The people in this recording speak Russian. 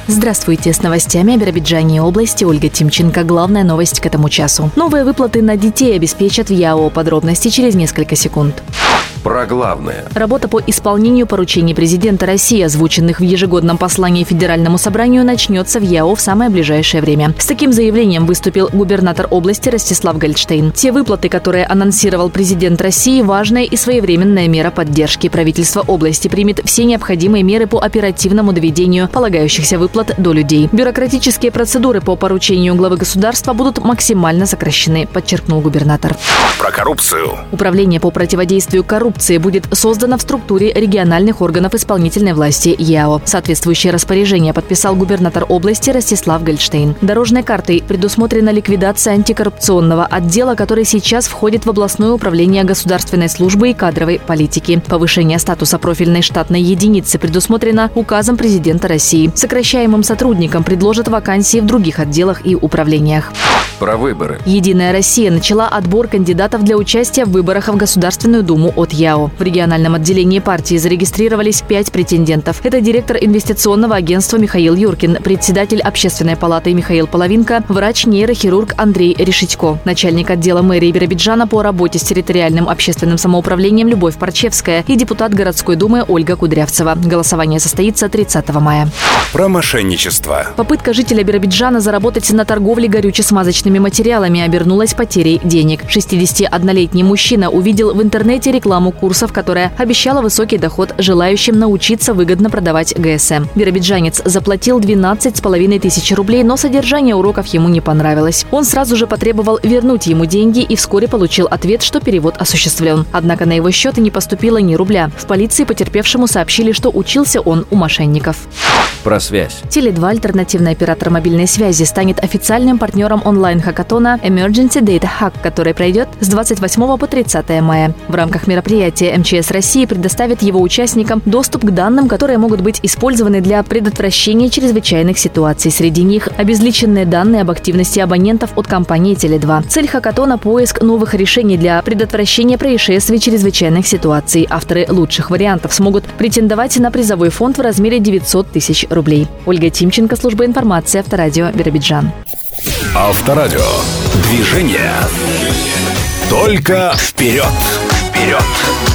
Здравствуйте, с новостями о Биробиджане и области Ольга Тимченко. Главная новость к этому часу. Новые выплаты на детей обеспечат в ЯО. Подробности через несколько секунд. Про главное. Работа по исполнению поручений президента России, озвученных в ежегодном послании Федеральному собранию, начнется в ЯО в самое ближайшее время. С таким заявлением выступил губернатор области Ростислав Гольдштейн. Те выплаты, которые анонсировал президент России, важная и своевременная мера поддержки. Правительство области примет все необходимые меры по оперативному доведению полагающихся выплат до людей. Бюрократические процедуры по поручению главы государства будут максимально сокращены, подчеркнул губернатор. Про коррупцию. Управление по противодействию коррупции будет создано в структуре региональных органов исполнительной власти ЯО. Соответствующее распоряжение подписал губернатор области Ростислав Гольдштейн. Дорожной картой предусмотрена ликвидация антикоррупционного отдела, который сейчас входит в областное управление государственной службы и кадровой политики. Повышение статуса профильной штатной единицы предусмотрено указом президента России. Сокращаемым сотрудникам предложат вакансии в других отделах и управлениях. Про выборы. «Единая Россия» начала отбор кандидатов для участия в выборах в Государственную Думу от ЯО. В региональном отделении партии зарегистрировались 5 претендентов. Это директор инвестиционного агентства Михаил Юркин, председатель Общественной палаты Михаил Половинко, врач-нейрохирург Андрей Решетько, начальник отдела мэрии Биробиджана по работе с территориальным общественным самоуправлением Любовь Парчевская и депутат городской думы Ольга Кудрявцева. Голосование состоится 30 мая. Про мошенничество. Попытка жителя Биробиджана заработать на торговле горюче-смазочными материалами обернулась потерей денег. 61-летний мужчина увидел в интернете рекламу курсов, которая обещала высокий доход желающим научиться выгодно продавать ГСМ. Биробиджанец заплатил 12,5 тысяч рублей, но содержание уроков ему не понравилось. Он сразу же потребовал вернуть ему деньги и вскоре получил ответ, что перевод осуществлен. Однако на его счет не поступило ни рубля. В полиции потерпевшему сообщили, что учился он у мошенников. Про связь. Теле2, альтернативный оператор мобильной связи, станет официальным партнером онлайн-хакатона Emergency Data Hack, который пройдет с 28 по 30 мая. В рамках мероприятия МЧС России предоставит его участникам доступ к данным, которые могут быть использованы для предотвращения чрезвычайных ситуаций. Среди них обезличенные данные об активности абонентов от компании Теле2. Цель хакатона – поиск новых решений для предотвращения происшествий чрезвычайных ситуаций. Авторы лучших вариантов смогут претендовать на призовой фонд в размере 900 тысяч рублей. Ольга Тимченко, служба информации, Авторадио, Биробиджан. Авторадио. Движение. Только вперед. Вперед.